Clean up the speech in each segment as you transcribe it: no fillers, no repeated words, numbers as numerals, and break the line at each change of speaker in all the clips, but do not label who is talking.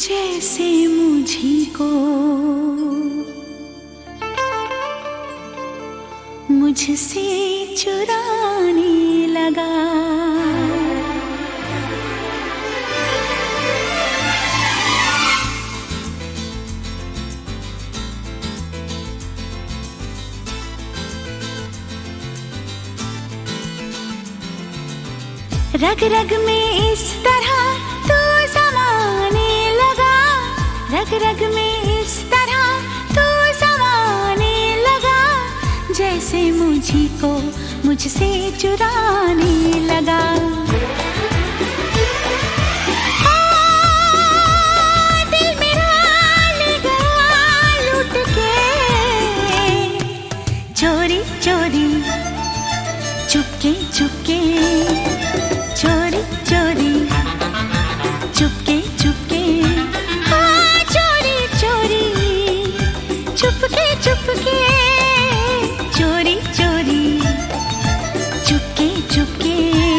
जैसे मुझी को मुझसे चुराने लगा। रग रग में इस तरह तू समाने लगा, रग रग में इस तरह तू समाने लगा, जैसे मुझी को मुझसे चुराने लगा। दिल मेरा ले गया लूट के, चोरी चोरी चुपके चुपके, चोरी चोरी चुपके चुपके, हाँ चोरी चोरी चुपके चुपके, चोरी चोरी चुपके चुपके।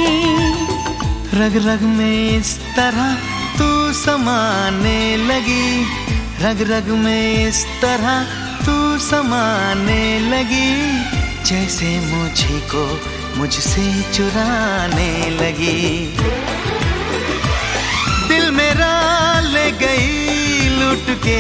रग रग में इस तरह तू समाने लगी, रग रग में इस तरह तू समाने लगी, जैसे मुझी को मुझसे चुराने लगी। दिल मेरा ले गई लूट के,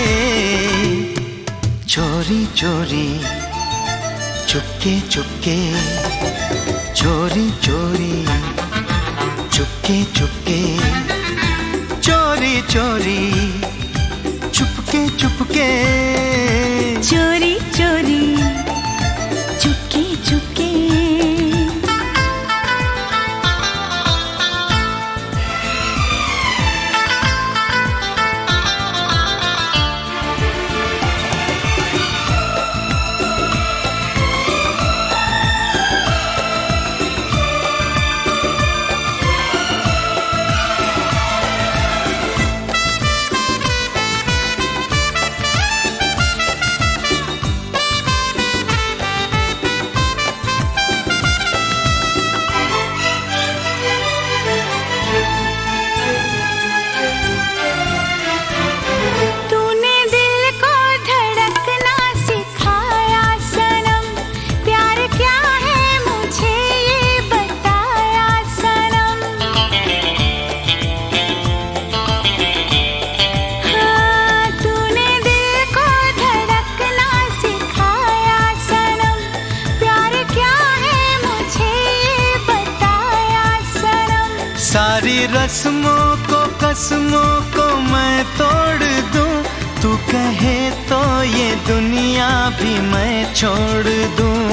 चोरी चोरी चुपके चुपके, चोरी चोरी चुपके चुपके, चोरी चोरी चुपके चुपके,
चोरी चोरी चुपके चुपके।
सारी रस्मों को कसमों को मैं तोड़ दूं, तू कहे तो ये दुनिया भी मैं छोड़ दूं।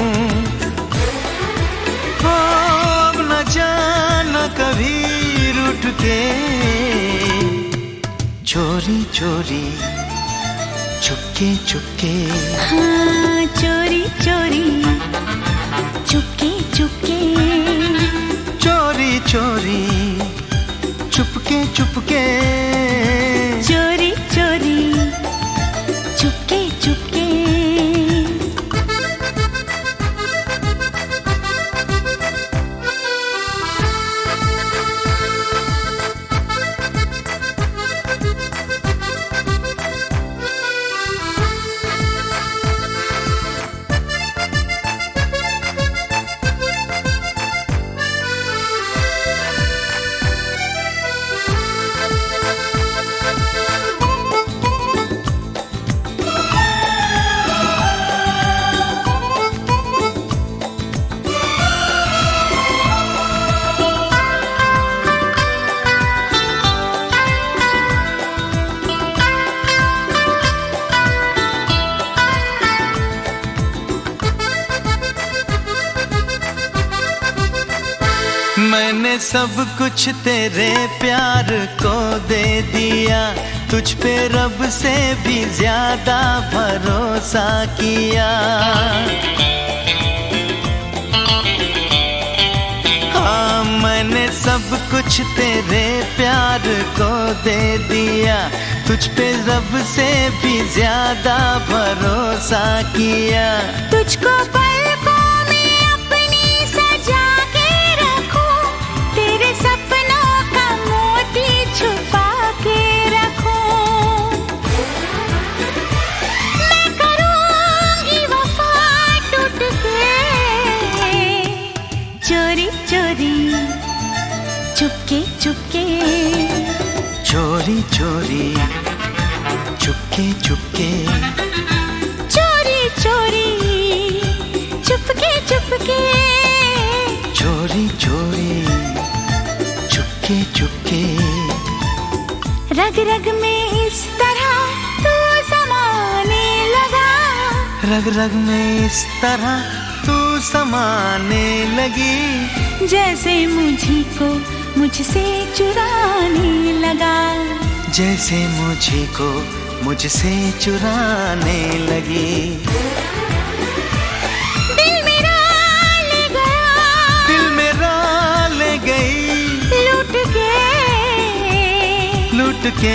हो अब न जाना कभी रूठ के, चोरी चोरी चुपके चुपके,
हाँ चोरी चोरी चुपके चुपके,
चोरी चोरी चुपके चुपके,
चोरी चोरी चुपके चुपके।
मैंने सब कुछ तेरे प्यार को दे दिया, तुझ पे रब से भी ज्यादा भरोसा किया। हाँ मैंने सब कुछ तेरे प्यार को दे दिया, तुझ पे रब से भी ज्यादा भरोसा किया।
तुझको पलकों में अपनी सजा के रखूं, तेरे सपनों का मोती छुपा के रखूं। चुपके चुपके,
चोरी चोरी, चुपके चुपके,
चोरी चोरी, चुपके चुपके,
चोरी चोरी, चुपके चुपके।
रग रग में इस तरह तू समाने लगा,
रग रग में इस तरह तू समाने लगी,
जैसे मुझी को मुझसे चुराने लगा,
जैसे मुझे को मुझसे चुराने लगी।
दिल मेरा ले गया,
दिल मेरा ले गई,
लूट के,
लूट के।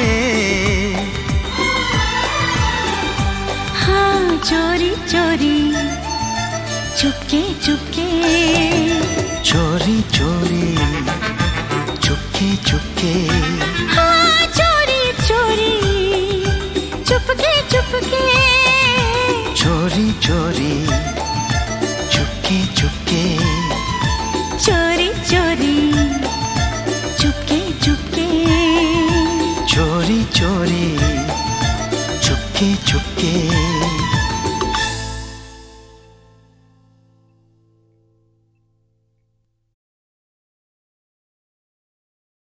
हाँ चोरी चोरी, चुपके चुपके,
चोरी चोरी, चुपके चुपके,
हाँ चोरी चोरी, चुपके चुपके,
चोरी चोरी, चुपके चुपके,
चोरी चोरी, चुपके चुपके,
चोरी चोरी, चुपके चुपके।